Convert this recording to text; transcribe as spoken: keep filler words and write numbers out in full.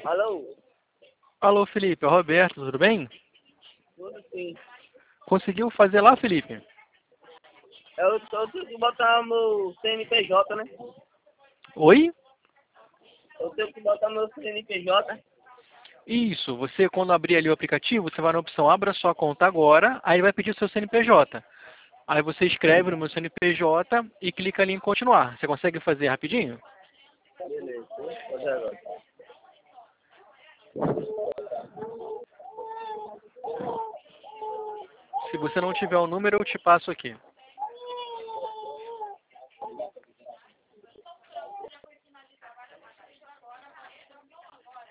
Alô? Alô, Felipe, é o Roberto, tudo bem? Tudo sim. Conseguiu fazer lá, Felipe? Eu tô tenho que botar meu C N P J, né? Oi? Eu tenho que botar meu C N P J. Isso, você quando abrir ali o aplicativo, você vai na opção Abra sua conta agora, aí vai pedir o seu C N P J. Aí você escreve no meu C N P J e clica ali em continuar. Você consegue fazer rapidinho? Beleza, vou fazer agora. Se você não tiver o número, eu te passo aqui.